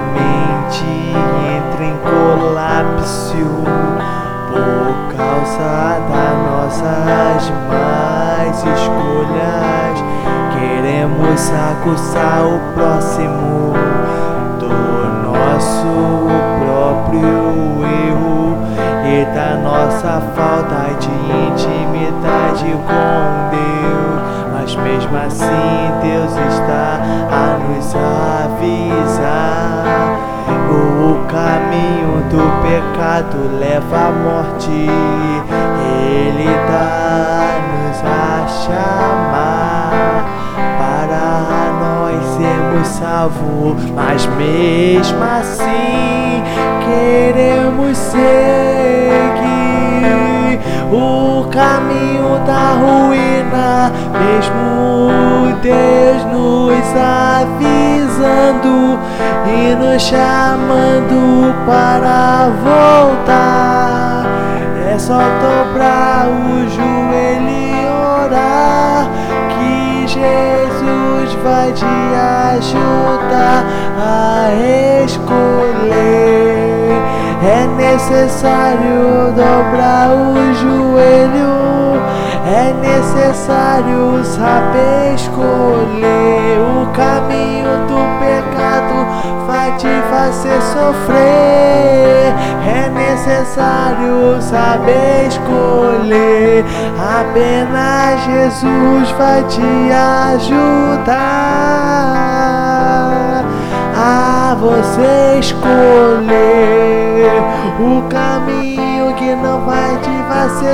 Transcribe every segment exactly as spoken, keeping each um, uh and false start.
mente entra em colapso por causa das nossas más escolhas. Queremos acusar o próximo do nosso próprio erro e da nossa falta de intimidade com Deus. Mas mesmo assim Deus está a nos avisar. O caminho do pecado leva à morte. Ele dá-nos a chamar para nós sermos salvos. Mas mesmo assim queremos seguir o caminho da ruína, mesmo Deus nos avisando e nos chamando para voltar. É só dobrar o joelho e orar, que Jesus vai te ajudar a escolher. É necessário dobrar o joelho, é necessário saber escolher. O caminho do pecado vai te fazer sofrer. É necessário saber escolher. Apenas Jesus vai te ajudar a você escolher o caminho que não vai te fazer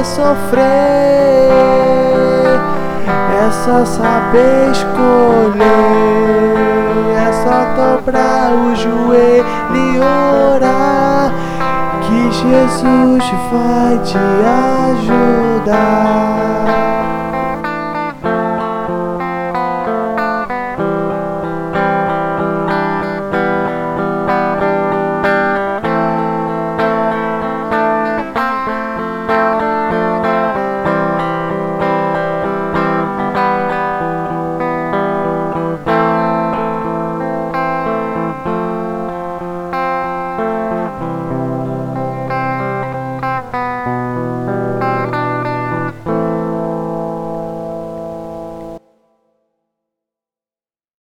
sofrer. É só saber escolher, é só dobrar o joelho e orar, que Jesus vai te ajudar.